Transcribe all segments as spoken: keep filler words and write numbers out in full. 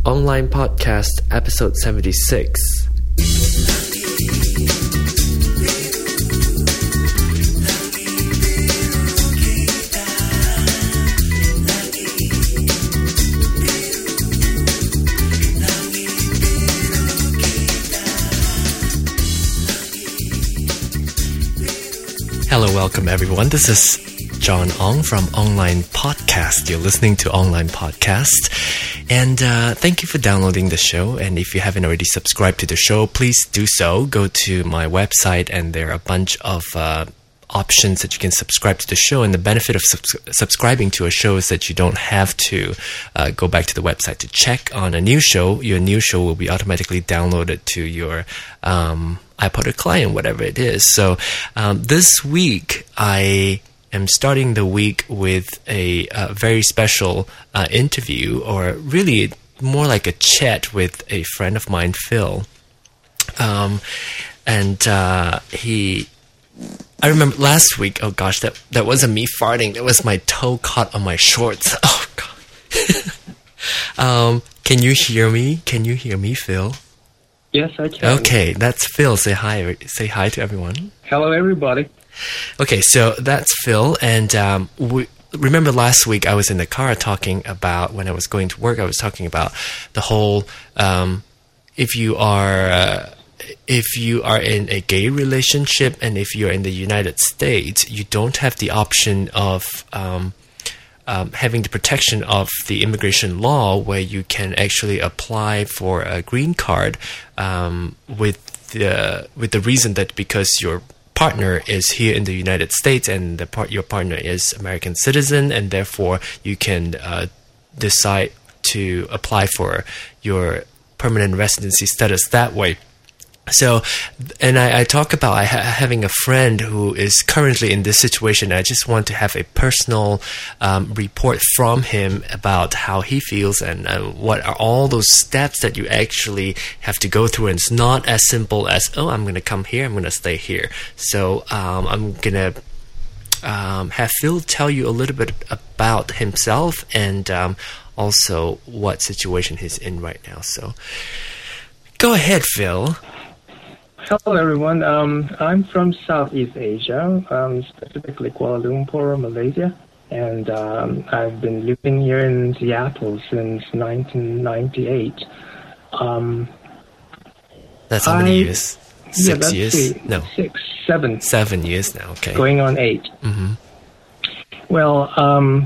Online Podcast, episode seventy-six. Hello, welcome everyone. This is John Ong from Online Podcast. You're listening to Online Podcast. And uh, thank you for downloading the show. And if you haven't already subscribed to the show, please do so. Go to my website and there are a bunch of uh, options that you can subscribe to the show. And the benefit of subs- subscribing to a show is that you don't have to uh, go back to the website to check on a new show. Your new show will be automatically downloaded to your um, iPod or client, whatever it is. So um, this week, I am starting the week with a, a very special uh, interview, or really more like a chat with a friend of mine, Phil. Um, and uh, he... I remember last week, oh gosh, that, that wasn't me farting. That was my toe caught on my shorts. Oh, God. um, can you hear me? Can you hear me, Phil? Yes, I can. Okay, that's Phil. Say hi. Say hi to everyone. Hello, everybody. Okay, so that's Phil. And um, we, remember last week I was in the car talking about, when I was going to work, I was talking about the whole, um, if you are... Uh, if you are in a gay relationship and if you're in the United States, you don't have the option of um, um, having the protection of the immigration law where you can actually apply for a green card um, with the with the reason that because your partner is here in the United States and the part your partner is American citizen, and therefore you can uh, decide to apply for your permanent residency status that way. So, and I, I talk about I ha- having a friend who is currently in this situation. I just want to have a personal um, report from him about how he feels and uh, what are all those steps that you actually have to go through. And it's not as simple as, oh, I'm going to come here, I'm going to stay here. So um, I'm going to um, have Phil tell you a little bit about himself and um, also what situation he's in right now. So go ahead, Phil. Hello, everyone. Um, I'm from Southeast Asia, um, specifically Kuala Lumpur, Malaysia, and um, I've been living here in Seattle since nineteen ninety-eight. Um, that's how many I, years? Six yeah, that's years? The, no. Six, seven. Seven years now, okay. Going on eight. Mm-hmm. Well, um,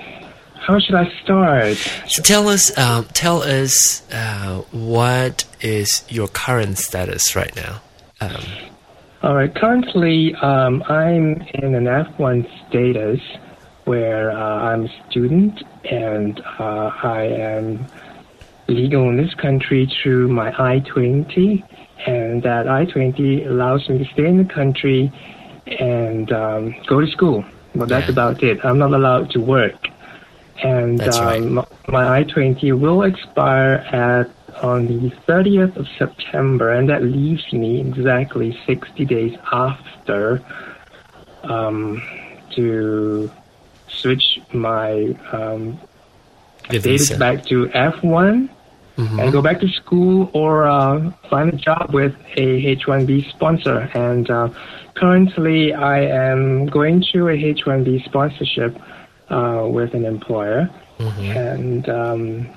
how should I start? So tell us, um, tell us uh, what is your current status right now? Um, All right. Currently, um, I'm in an F one status where uh, I'm a student and uh, I am legal in this country through my I twenty, and that I twenty allows me to stay in the country and um, go to school. Well, that's yeah. about it. I'm not allowed to work. And That's right. um, my I twenty will expire at on the thirtieth of September, and that leaves me exactly sixty days after um, to switch my um, status back to F one mm-hmm. and go back to school or uh, find a job with a H one B sponsor. And uh, currently I am going through a H one B sponsorship Uh, with an employer, mm-hmm. and um,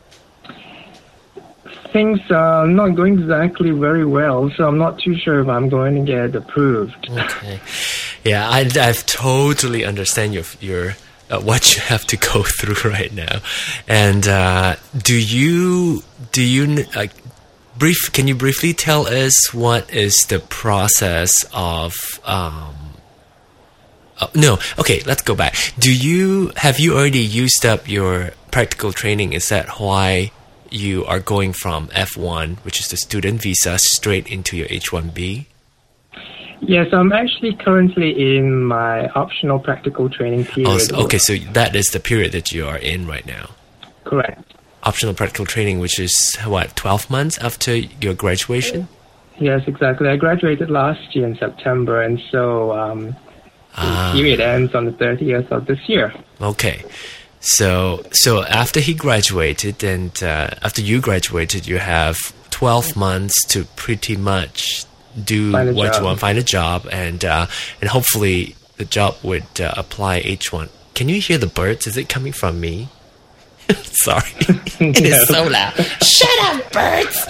things are not going exactly very well, so I'm not too sure if I'm going to get approved. Okay, yeah, I I've totally understand your your uh, what you have to go through right now, and uh, do you do you like brief? Can you briefly tell us what is the process of? Um, Oh, no. Okay, let's go back. Do you have you already used up your practical training? Is that why you are going from F one, which is the student visa, straight into your H one B? Yes, I'm actually currently in my optional practical training period. Oh, so, okay, so that is the period that you are in right now. Correct. Optional practical training, which is what, twelve months after your graduation? Yes, exactly. I graduated last year in September, and so um, the ah. period ends on the thirtieth of this year. Okay. So, so after he graduated, and uh, after you graduated, you have twelve months to pretty much do Find a what job. you want, find a job, and uh, and hopefully the job would uh, apply H one. Can you hear the birds? Is it coming from me? Sorry, it is so loud. Shut up, birds!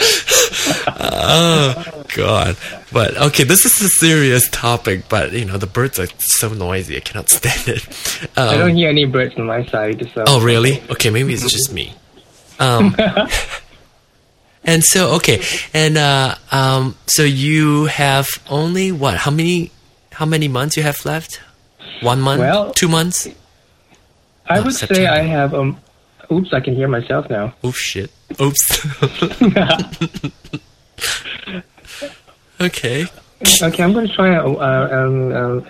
Oh God! But okay, this is a serious topic. But you know, the birds are so noisy. I cannot stand it. Um, I don't hear any birds on my side. So. Oh, really? Okay, maybe it's just me. Um, and so, okay, and uh, um, so you have only what? How many? How many months you have left? One month? Well, Two months? I Oh, would September. say I have. Um, oops, I can hear myself now. Oh shit! Oops. Okay. Okay, I'm going to try and uh, um, um,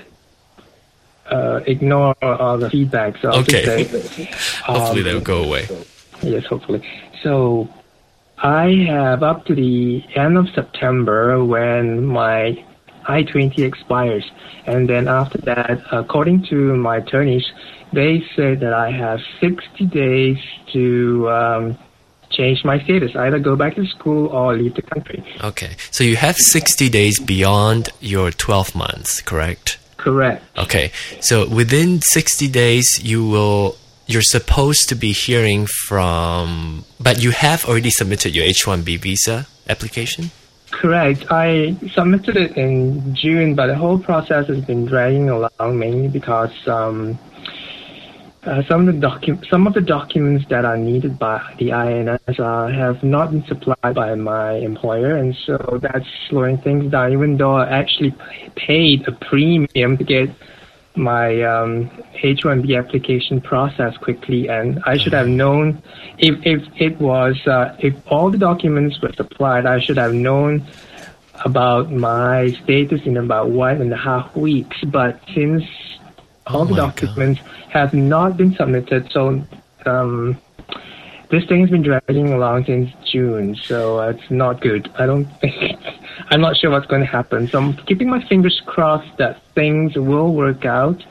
uh, ignore all the feedback. So I'll Okay. just say, Hopefully um, they'll go away. Yes, hopefully. So I have up to the end of September when my I twenty expires. And then after that, according to my attorneys, they said that I have sixty days to um, change my status, either go back to school or leave the country. Okay, so you have sixty days beyond your twelve months, correct? Correct. Okay, so within sixty days, you will. You're supposed to be hearing from, but you have already submitted your H one B visa application? Correct. I submitted it in June, but the whole process has been dragging along mainly because um, uh, some of the docu- some of the documents that are needed by the I N S uh, have not been supplied by my employer, and so that's slowing things down. Even though I actually p- paid a premium to get my um, H one B application process quickly, and I should have known if if it was uh, if all the documents were supplied, I should have known about my status in about one and a half weeks. But since all Oh the my documents have not been submitted, so um, this thing has been dragging along since June, so uh, it's not good. I don't think. I'm not sure what's going to happen, so I'm keeping my fingers crossed that things will work out.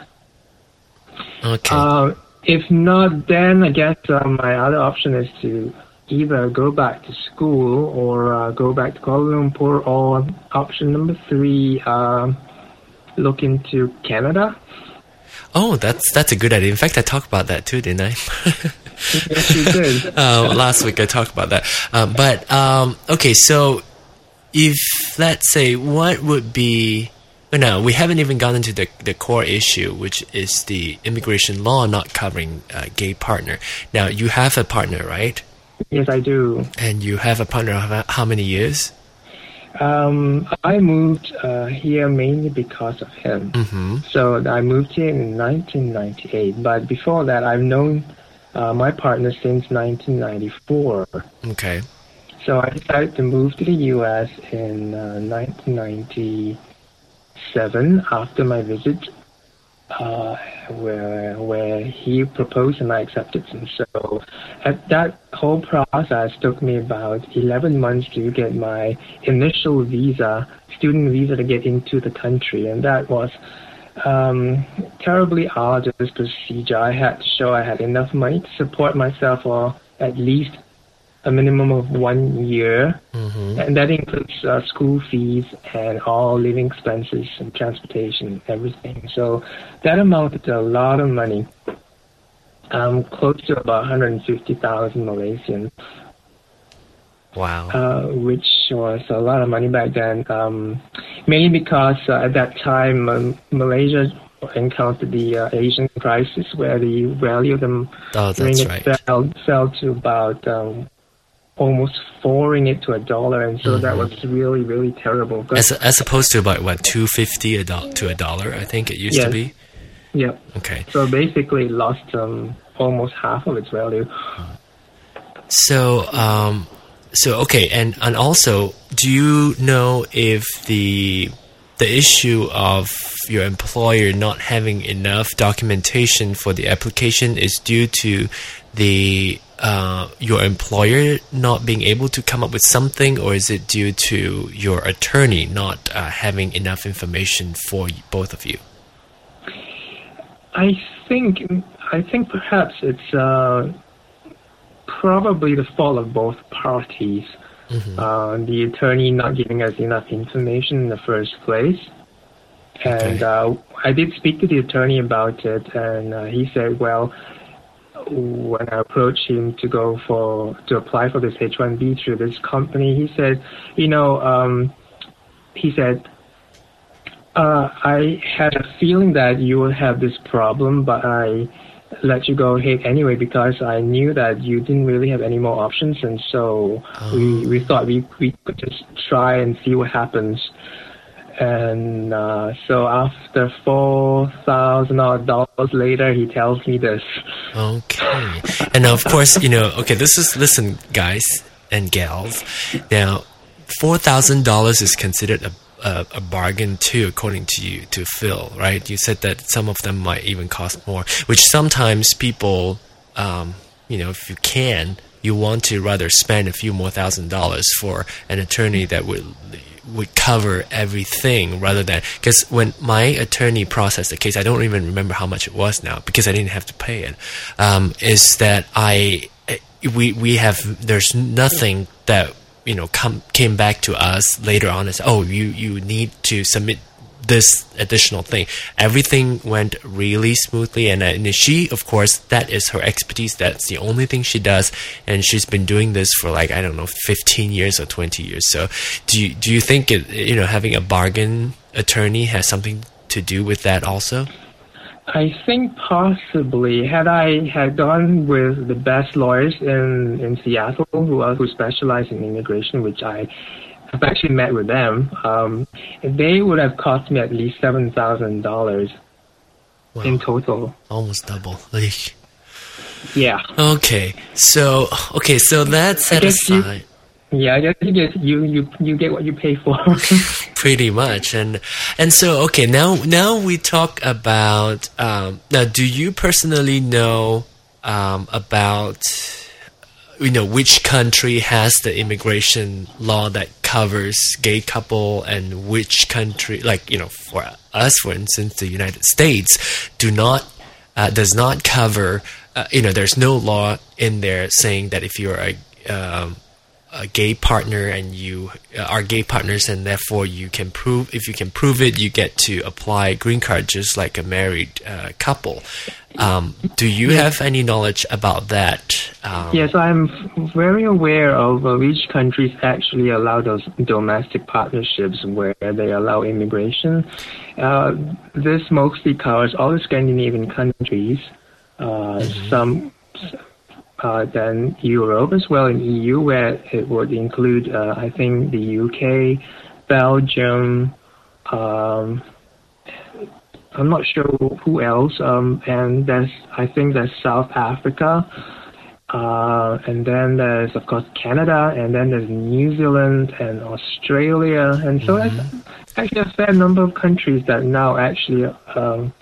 Okay. Uh, if not, then I guess uh, my other option is to either go back to school or uh, go back to Kuala Lumpur, or option number three, uh, look into Canada. Oh, that's that's a good idea. In fact, I talked about that too, didn't I? Yes, you did. uh, last week I talked about that. Uh, but um, okay, so if let's say, what would be? Oh, no, we haven't even gotten into the the core issue, which is the immigration law not covering uh, gay partner. Now, you have a partner, right? Yes, I do. And you have a partner of how many years? Um, I moved uh, here mainly because of him. Mm-hmm. So I moved here in nineteen ninety-eight, but before that, I've known uh, my partner since nineteen ninety-four. Okay. So I decided to move to the U S in uh, nineteen ninety-seven after my visit, uh, where where he proposed and I accepted. And so at that whole process took me about eleven months to get my initial visa, student visa, to get into the country, and that was um, terribly arduous procedure. I had to show I had enough money to support myself for at least a minimum of one year, Mm-hmm. and that includes uh, school fees and all living expenses and transportation, everything. So that amounted to a lot of money, um, close to about one hundred fifty thousand Malaysian, Wow. uh, which was a lot of money back then, um, mainly because uh, at that time um, Malaysia encountered the uh, Asian crisis, where the value of the Oh, that's ringgit right. fell, fell to about um, almost four ringgit to a dollar, and so that was really, really terrible. But, As as opposed to about what, two fifty a do- to a dollar, I think it used to Yes. be. yeah, Okay. so basically it lost um, almost half of its value. So um, so okay, and and also, do you know if the the issue of your employer not having enough documentation for the application is due to the uh, your employer not being able to come up with something, or is it due to your attorney not uh, having enough information for both of you? I think I think perhaps it's uh, probably the fault of both parties. Mm-hmm. Uh, the attorney not giving us enough information in the first place. And okay. uh, I did speak to the attorney about it, and uh, he said, well, when I approached him to go for, to apply for this H one B through this company, he said, you know, um, he said, uh, I had a feeling that you would have this problem, but I let you go ahead anyway because I knew that you didn't really have any more options, and so oh. we, we thought we, we could just try and see what happens. And uh, so after four thousand dollars later, he tells me this. Okay. And now, of course, you know, okay, this is, listen, guys and gals. Now, four thousand dollars is considered a, a, a bargain too, according to you, to Phil, right? You said that some of them might even cost more, which sometimes people, um, you know, if you can, you want to rather spend a few more thousand dollars for an attorney that would would cover everything rather than, because when my attorney processed the case, I don't even remember how much it was now because I didn't have to pay it, um, is that I, we, we have, there's nothing that, you know, come, came back to us later on as, oh, you, you need to submit this additional thing. Everything went really smoothly, and, uh, and she, of course, that is her expertise. That's the only thing she does, and she's been doing this for like, I don't know, fifteen years or twenty years. So, do you do you think it, you know, having a bargain attorney has something to do with that also? I think possibly. Had I had gone with the best lawyers in in Seattle who are, who specialize in immigration, which I I've actually met with them, um, they would have cost me at least seven thousand dollars wow. in total. Almost double. Like, yeah. Okay. So, okay, so that set aside. You, yeah, I guess you get, you, you, you get what you pay for. Pretty much. And and so, okay, now now we talk about, um, now do you personally know um, about, you know, which country has the immigration law that covers gay couple, and which country, like, you know, for us, for instance, the United States do not, uh, does not cover, uh, you know, there's no law in there saying that if you're a, um, a gay partner and you are gay partners and therefore you can prove, if you can prove it, you get to apply green card just like a married uh, couple. Um, do you have any knowledge about that? Um, yes, I'm very aware of uh, which countries actually allow those domestic partnerships where they allow immigration. Uh, this mostly covers all the Scandinavian countries, uh, mm-hmm. some uh, then Europe as well, in E U, where it would include, uh, I think, the U K, Belgium, um, I'm not sure who else, um, and there's, I think there's South Africa, uh, and then there's, of course, Canada, and then there's New Zealand and Australia, and so mm-hmm. there's actually a fair number of countries that now actually um,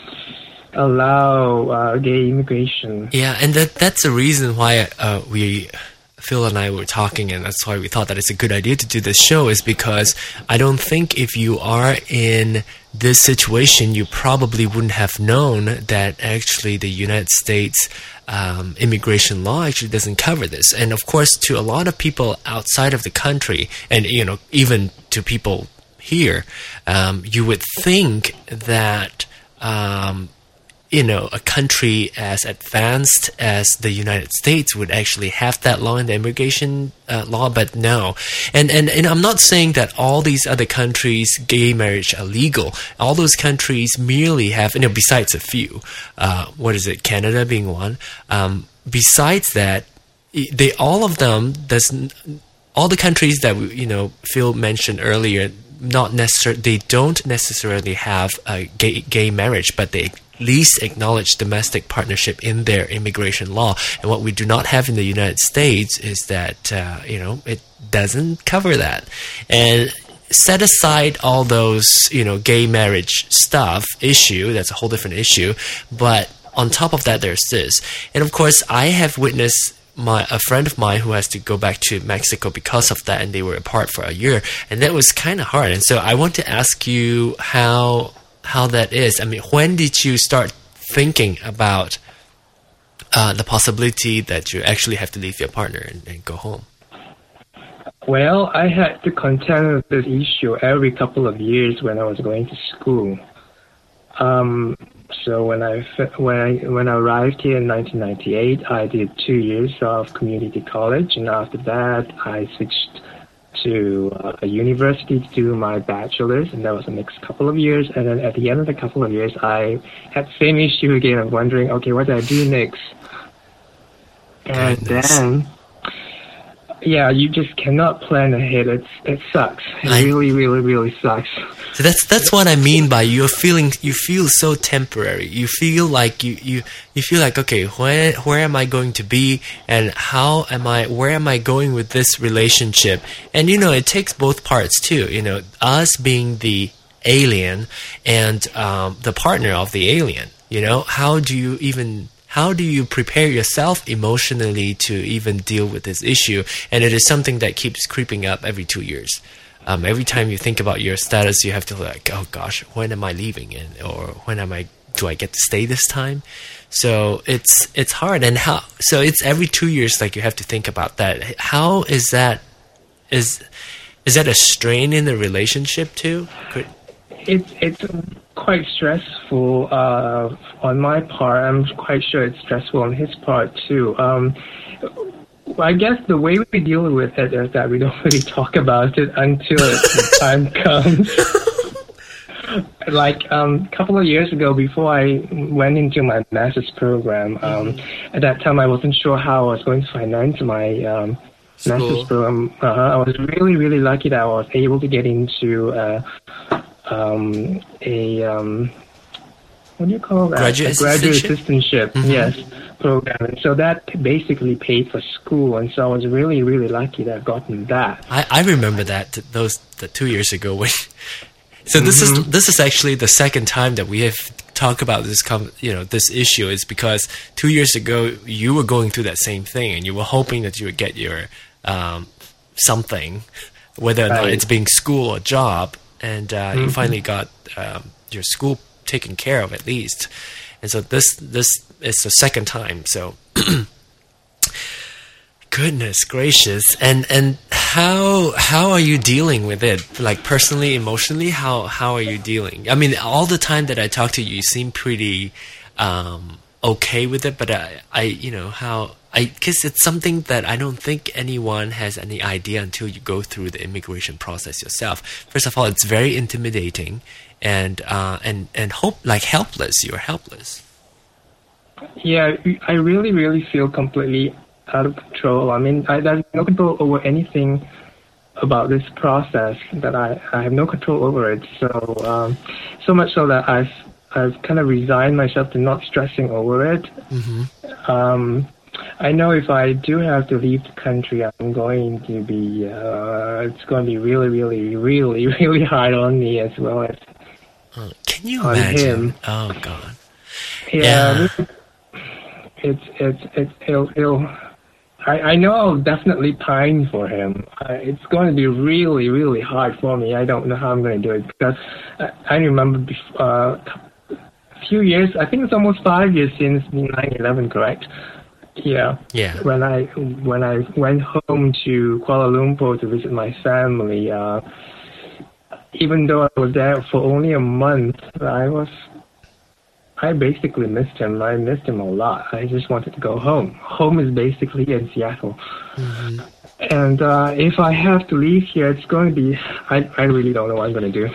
allow uh, gay immigration. Yeah, and that that's the reason why uh, we... Phil and I were talking, and that's why we thought that it's a good idea to do this show, is because I don't think if you are in this situation, you probably wouldn't have known that actually the United States um, immigration law actually doesn't cover this. And of course, to a lot of people outside of the country, and you know, even to people here, um, you would think that um, you know, a country as advanced as the United States would actually have that law in the immigration uh, law, but no. And, and and I'm not saying that all these other countries, gay marriage are legal. All those countries merely have, you know, besides a few, uh, what is it, Canada being one. Um, besides that, they all of them doesn't. All the countries that you know Phil mentioned earlier, not necessarily, they don't necessarily have a gay gay marriage, but they least acknowledge domestic partnership in their immigration law. And what we do not have in the United States is that, uh, you know, it doesn't cover that. And set aside all those, you know, gay marriage stuff issue, that's a whole different issue. But on top of that, there's this. And of course, I have witnessed my a friend of mine who has to go back to Mexico because of that, and they were apart for a year. And that was kind of hard. And so I want to ask you how... how that is. I mean, when did you start thinking about uh, the possibility that you actually have to leave your partner and, and go home? Well, I had to contend with this issue every couple of years when I was going to school. Um, so when I when I when I arrived here in nineteen ninety-eight, I did two years of community college, and after that, I switched to uh, a university to do my bachelor's, and that was the next couple of years. And then at the end of the couple of years, I had the same issue again of wondering, okay, what do I do next? And Goodness. then. Yeah, you just cannot plan ahead. It's it sucks. It I, really, really, really sucks. So that's that's what I mean by you're feeling. You feel so temporary. You feel like you, you, you feel like, okay, where where am I going to be, and how am I? Where am I going with this relationship? And you know, it takes both parts too. You know, us being the alien and um, the partner of the alien. You know, how do you even? How do you prepare yourself emotionally to even deal with this issue? And it is something that keeps creeping up every two years. Um, every time you think about your status, you have to like, oh gosh, when am I leaving? And or when am I? Do I get to stay this time? So it's it's hard. And how? So it's every two years. Like you have to think about that. How is that? Is is that a strain in the relationship too? Could, It's it's quite stressful uh, on my part. I'm quite sure it's stressful on his part too. Um, I guess the way we deal with it is that we don't really talk about it until the time comes. Like um, a couple of years ago, before I went into my master's program, um, at that time I wasn't sure how I was going to finance my um, master's program. Uh-huh. I was really, really lucky that I was able to get into uh, um, a um, what do you call that? Graduate a graduate assistantship? assistantship, mm-hmm. Yes, program. And so that basically paid for school, and so I was really, really lucky that I've gotten that. I, I remember that those the two years ago when. So this mm-hmm. is this is actually the second time that we have talked about this com- you know this issue. Is because two years ago you were going through that same thing and you were hoping that you would get your um, something, whether or not right. it's being school or job, and uh, mm-hmm. you finally got um, your school taken care of at least. And so this this is the second time. So. Goodness gracious. And and how how are you dealing with it? Like personally, emotionally, how how are you dealing? I mean, all the time that I talk to you, you seem pretty um, okay with it. But I, I you know how I guess it's something that I don't think anyone has any idea until you go through the immigration process yourself. First of all, it's very intimidating, and uh, and and hope like helpless. You're helpless. Yeah, I really really feel completely out of control. I mean, I, I have no control over anything about this process. That I, I have no control over it. So, um, so much so that I've I've kind of resigned myself to not stressing over it. Mm-hmm. Um, I know if I do have to leave the country, I'm going to be uh, it's going to be really, really, really, really hard on me as well as oh, can you on imagine? him. Oh God. Yeah. yeah. It's it's it's it'll. it'll I, I know I'll definitely pine for him. Uh, it's going to be really, really hard for me. I don't know how I'm going to do it because I, I remember before, uh, a few years, I think it's almost five years since nine eleven, correct? Yeah. Yeah. When I when I went home to Kuala Lumpur to visit my family, uh, even though I was there for only a month, I was. I basically missed him. I missed him a lot. I just wanted to go home. Home is basically in Seattle. Mm-hmm. And uh, if I have to leave here, it's going to be... I, I really don't know what I'm going to do.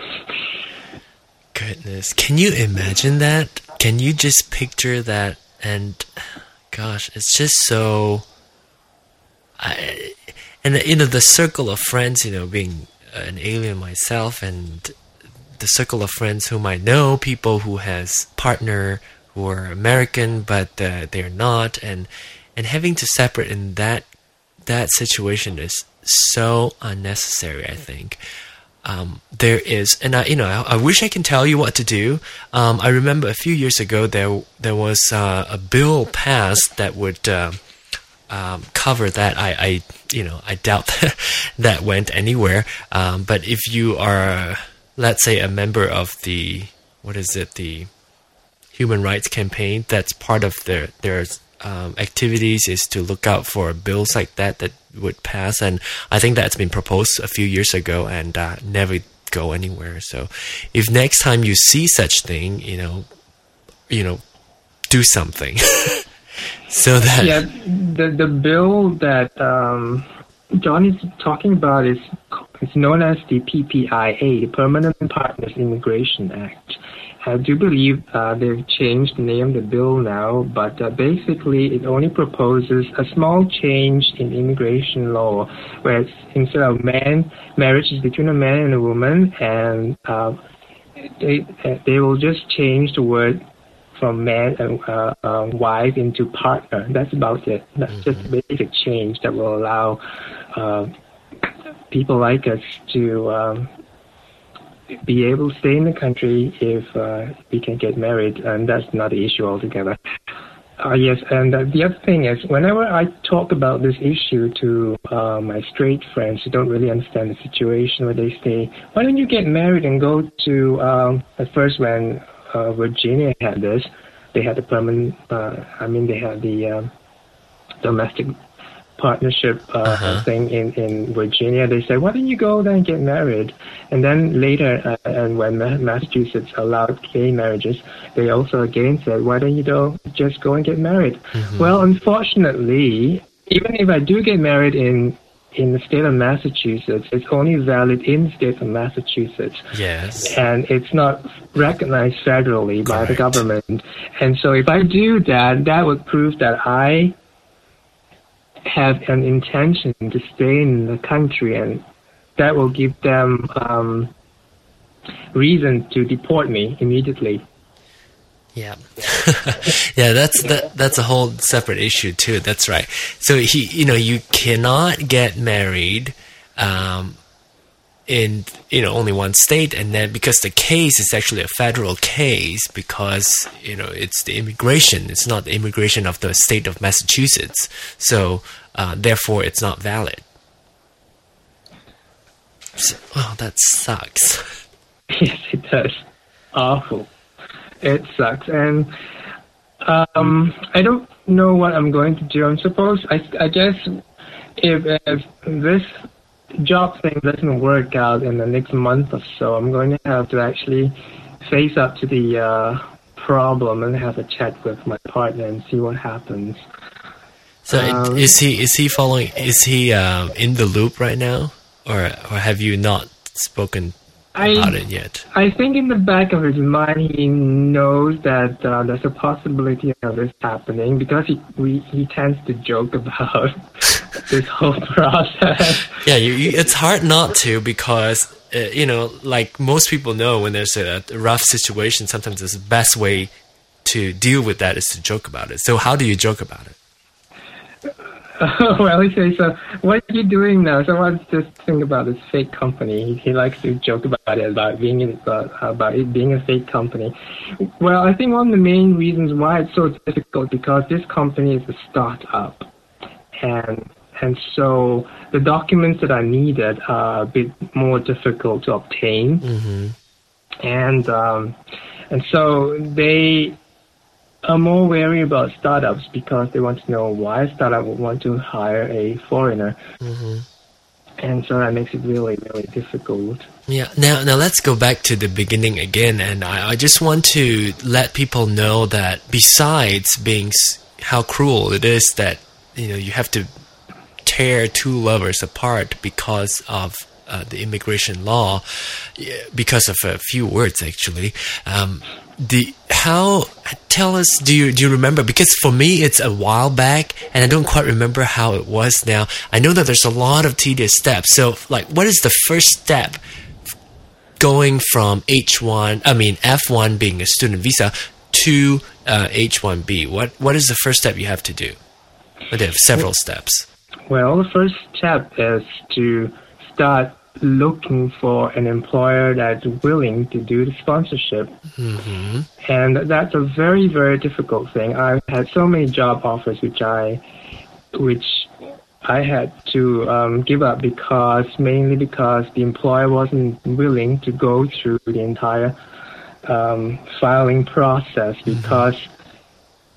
Goodness. Can you imagine that? Can you just picture that? And, gosh, it's just so... I, and, you know, the circle of friends, you know, being an alien myself and... the circle of friends whom I know, people who has partner who are American but uh, they're not, and and having to separate in that that situation is so unnecessary. I think um, there is, and I you know I, I wish I can tell you what to do. Um, I remember a few years ago there there was uh, a bill passed that would uh, um, cover that. I, I you know I doubt that, that went anywhere. Um, but if you are let's say a member of the, what is it, the Human Rights Campaign, that's part of their, their um, activities is to look out for bills like that that would pass, and I think that's been proposed a few years ago and uh, never go anywhere. So, if next time you see such thing, you know, you know, do something so that yeah, the the bill that um, John is talking about is it's known as the P P I A, the Permanent Partners Immigration Act. I do believe uh, they've changed the name of the bill now, but uh, basically it only proposes a small change in immigration law, where it's, instead of man, marriage is between a man and a woman, and uh, they they will just change the word from man and uh, uh, wife into partner. That's about it. That's mm-hmm. just a basic change that will allow uh, people like us to um, be able to stay in the country if uh, we can get married, and that's not the issue altogether. Uh, yes, and uh, the other thing is, whenever I talk about this issue to uh, my straight friends who don't really understand the situation, where they say, why don't you get married and go to, um, at first when uh, Virginia had this, they had the permanent, uh, I mean, they had the uh, domestic partnership uh, uh-huh. thing in, in Virginia. They said, why don't you go there and get married? And then later, uh, and when Massachusetts allowed gay marriages, they also again said, why don't you do, just go and get married? Mm-hmm. Well, unfortunately, even if I do get married in in the state of Massachusetts, it's only valid in the state of Massachusetts. Yes. And it's not recognized federally by Correct. the government. And so if I do that, that would prove that I have an intention to stay in the country, and that will give them um, reason to deport me immediately. Yeah, yeah, that's that. That's a whole separate issue too. That's right. So he, you know, you cannot get married um, in you know only one state, and then because the case is actually a federal case, because you know it's the immigration, it's not the immigration of the state of Massachusetts. So uh, therefore, it's not valid. So, oh, that sucks. Yes, it does. Awful. It sucks, and um, I don't know what I'm going to do. I'm supposed, I, I guess, if, if this job thing doesn't work out in the next month or so, I'm going to have to actually face up to the uh, problem and have a chat with my partner and see what happens. So, um, is he is he following? Is he um, in the loop right now, or or have you not spoken about I, it yet? I think in the back of his mind he knows that uh, there's a possibility of this happening, because he we, he tends to joke about this whole process. Yeah, you, you, it's hard not to, because uh, you know, like most people know, when there's a, a rough situation, sometimes the best way to deal with that is to joke about it. So how do you joke about it? Well, he says, so what are you doing now? So what's this thing about this fake company? He, he likes to joke about it, about being about, about it being a fake company. Well, I think one of the main reasons why it's so difficult, because this company is a startup, and and so the documents that are needed are a bit more difficult to obtain, Mm-hmm. and um, and so they are more wary about startups, because they want to know why a startup would want to hire a foreigner. Mm-hmm. And so that makes it really, really difficult. Yeah. Now, now let's go back to the beginning again, and I, I just want to let people know that besides being s- how cruel it is that you know you have to tear two lovers apart because of uh, the immigration law, because of a few words actually. Um, The how tell us do you do you remember, because for me it's a while back and I don't quite remember how it was now. I know that there's a lot of tedious steps. So like, what is the first step going from H one, I mean F one being a student visa, to uh, H one B? What what is the first step you have to do? Well, there are several steps. Well, the first step is to start looking for an employer that's willing to do the sponsorship. Mm-hmm. And that's a very, very difficult thing. I've had so many job offers which I which I had to um, give up, because mainly because the employer wasn't willing to go through the entire um, filing process, because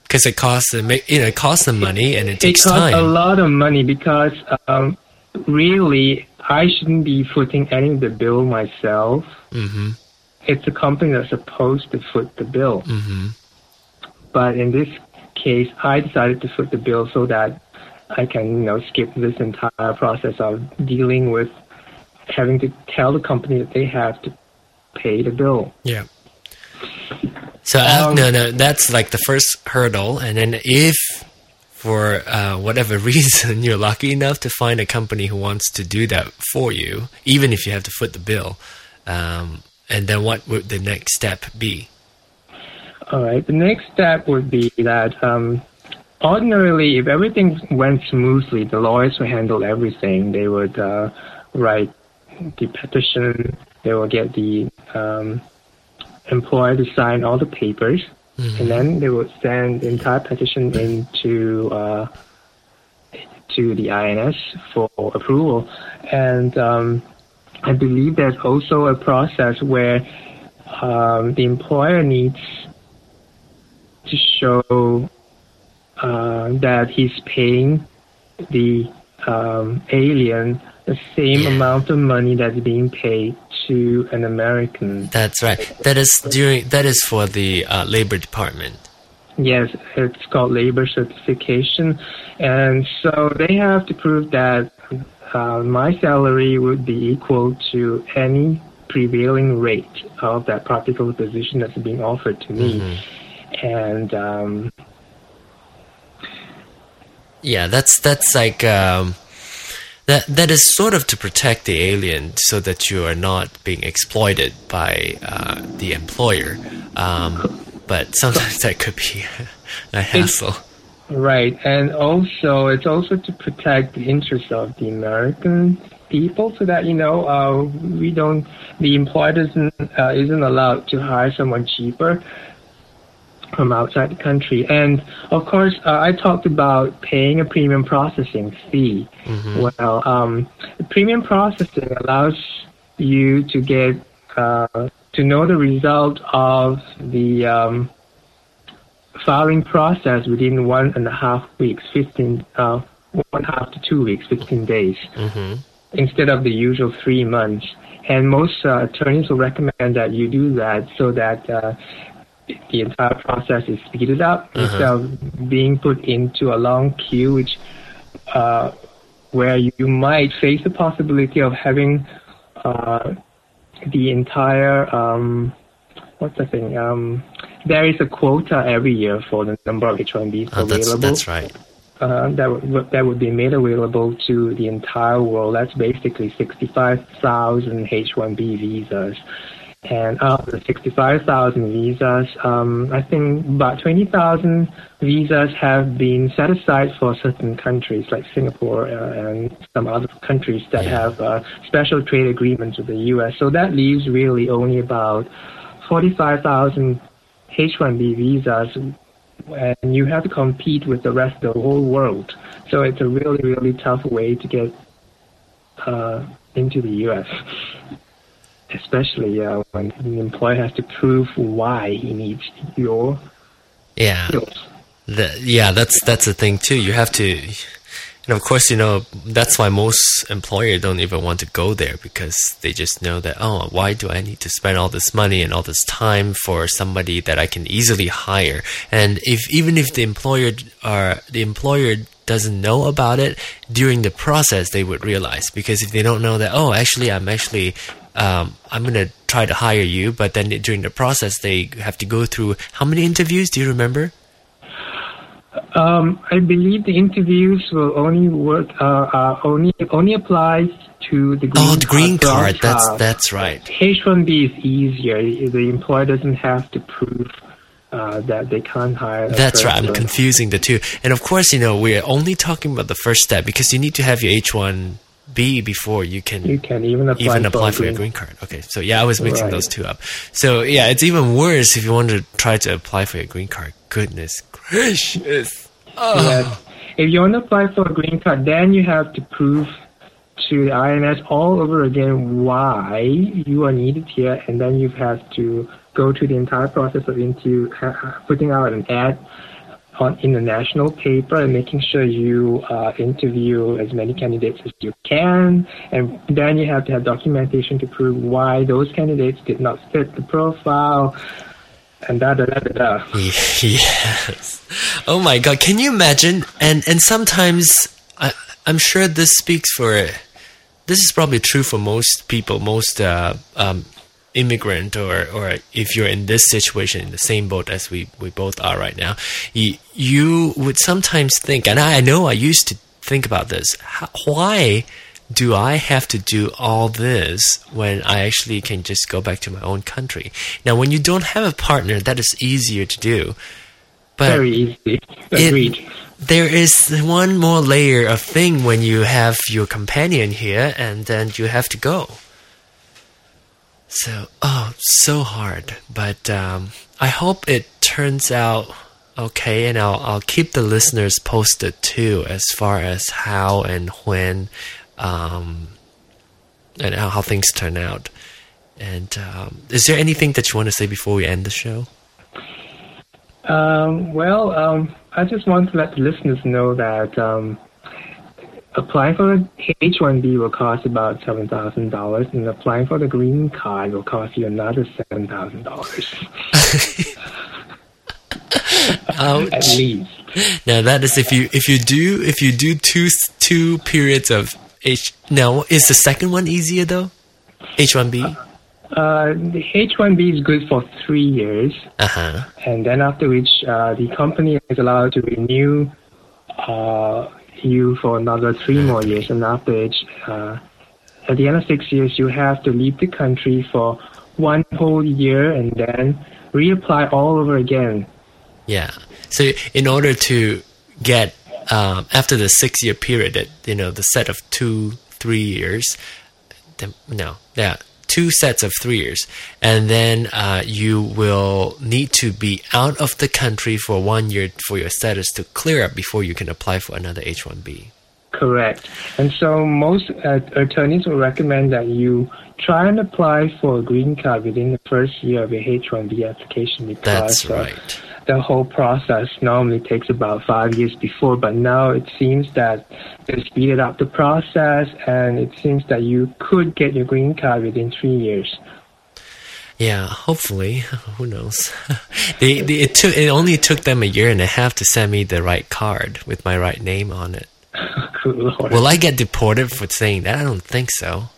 because it costs them, you know, it costs them money and it It takes costs time. a lot of money because um, really I shouldn't be footing any of the bill myself. Mm-hmm. It's the company that's supposed to foot the bill. Mm-hmm. But in this case, I decided to foot the bill so that I can, you know, skip this entire process of dealing with having to tell the company that they have to pay the bill. Yeah. So uh, Um, no, no, that's like the first hurdle, and then if for uh, whatever reason you're lucky enough to find a company who wants to do that for you, even if you have to foot the bill, um, and then what would the next step be? All right. The next step would be that um, ordinarily, if everything went smoothly, the lawyers would handle everything. They would uh, write the petition. They will get the um, employer to sign all the papers, mm-hmm. and then they would send the entire petition into uh, to the I N S for approval. And um, I believe there's also a process where um, the employer needs to show uh, that he's paying the um, alien the same Yeah. amount of money that's being paid to an American. That's right. That is during. That is for the uh, Labor Department. Yes, it's called labor certification. And so they have to prove that uh, my salary would be equal to any prevailing rate of that particular position that's being offered to me. Mm-hmm. And um, Yeah, that's that's like um, that. That is sort of to protect the alien, so that you are not being exploited by uh, the employer. Um, but sometimes that could be a hassle. right, and also it's also to protect the interests of the American people, so that you know uh, we don't, the employer doesn't uh, isn't allowed to hire someone cheaper from outside the country. And of course, uh, I talked about paying a premium processing fee. Mm-hmm. Well, um, the premium processing allows you to get uh, to know the result of the um, filing process within one and a half weeks, fifteen, uh, one and a half to two weeks, fifteen days, Mm-hmm. instead of the usual three months. And most uh, attorneys will recommend that you do that so that uh, the entire process is speeded up, uh-huh. instead of being put into a long queue, which uh, where you might face the possibility of having uh, the entire um, what's the thing? Um, there is a quota every year for the number of H one Bs oh, that's, available. That's right. Uh, that would that would be made available to the entire world. That's basically sixty-five thousand H one B visas. And out of the sixty-five thousand visas, um, I think about twenty thousand visas have been set aside for certain countries like Singapore uh, and some other countries that yeah. have uh, special trade agreements with the U S. So that leaves really only about forty-five thousand H one B visas, and you have to compete with the rest of the whole world. So it's a really, really tough way to get uh, into the U S, especially uh, when the employer has to prove why he needs your yeah. skills. The, yeah, that's that's the thing too. You have to, and of course, you know, that's why most employers don't even want to go there, because they just know that, oh, why do I need to spend all this money and all this time for somebody that I can easily hire? And if even if the employer or the employer doesn't know about it during the process, they would realize, because if they don't know that, oh, actually, I'm actually um, I'm going to try to hire you, but then during the process, they have to go through how many interviews? Do you remember? Um, I believe the interviews will only work, uh, uh, only only applies to the green oh, the green card. card. That's that's right. H one B is easier. The employer doesn't have to prove uh, that they can't hire. A That's right. I'm person. confusing the two. And of course, you know, we're only talking about the first step, because you need to have your H one B before you can You can even apply, even apply for, for a your green card. Okay, so yeah, I was mixing Right. those two up. So yeah, it's even worse if you want to try to apply for your green card. Goodness gracious. Oh. Yes. If you want to apply for a green card, then you have to prove to the I N S all over again why you are needed here, and then you have to go through the entire process of into uh, putting out an ad on in the national paper and making sure you uh, interview as many candidates as you can, and then you have to have documentation to prove why those candidates did not fit the profile, and da da da da da. Yes. Oh my God! Can you imagine? And and sometimes I I'm sure this speaks for. This is probably true for most people, most uh, um, immigrant, or or if you're in this situation, in the same boat as we, we both are right now, you, you would sometimes think, and I know I used to think about this, how, why do I have to do all this when I actually can just go back to my own country? Now, when you don't have a partner, that is easier to do. But very easy. Agreed. It, there is one more layer of thing when you have your companion here and then you have to go. So, oh, so hard. But um, I hope it turns out okay, and I'll, I'll keep the listeners posted too as far as how and when um, and how, how things turn out. And um, is there anything that you want to say before we end the show? Um, well, um, I just want to let the listeners know that um, applying for the H one B will cost about seven thousand dollars, and applying for the green card will cost you another seven thousand dollars. At least. Now that is if you if you do if you do two two periods of H. Now, is the second one easier though? H one B. Uh, the H one B is good for three years, uh-huh. and then after which uh, the company is allowed to renew uh, you for another three more years, and after which, uh, at the end of six years, you have to leave the country for one whole year and then reapply all over again. Yeah. So in order to get um, after the six-year period, that you know the set of two, three years, the, no, yeah. two sets of three years, and then uh, you will need to be out of the country for one year for your status to clear up before you can apply for another H one B. Correct. And so most uh, attorneys will recommend that you try and apply for a green card within the first year of your H one B application, because That's uh, right. the whole process normally takes about five years before, but now it seems that they speeded up the process, and it seems that you could get your green card within three years. Yeah, hopefully. Who knows? they, they it took it only took them a year and a half to send me the right card with my right name on it. Good Lord. Will I get deported for saying that? I don't think so.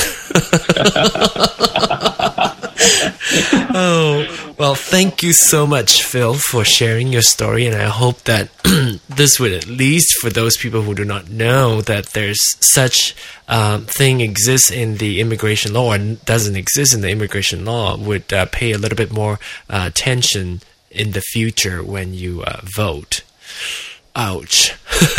Oh, well, thank you so much, Phil, for sharing your story, and I hope that this would, at least for those people who do not know that there's such um, thing exists in the immigration law and doesn't exist in the immigration law, would uh, pay a little bit more uh, attention in the future when you uh, vote. Ouch.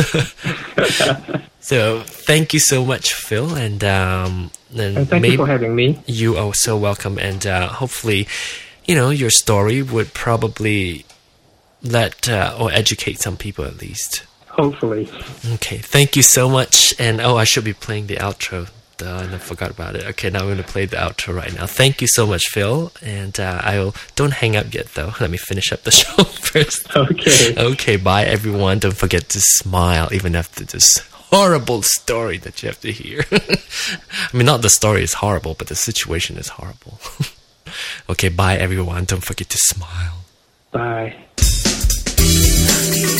So thank you so much, Phil, and um, and, and thank you for having me. You are so welcome, and uh, hopefully, you know, your story would probably let uh, or educate some people at least. Hopefully. Okay, thank you so much, and oh, I should be playing the outro. Duh, and I forgot about it. Okay, now I'm going to play the outro right now. Thank you so much, Phil, and uh, I'll don't hang up yet though. Let me finish up the show first. Okay. Okay, bye everyone. Don't forget to smile even after this horrible story that you have to hear. I mean, not the story is horrible, but the situation is horrible. Okay, bye everyone. Don't forget to smile. Bye.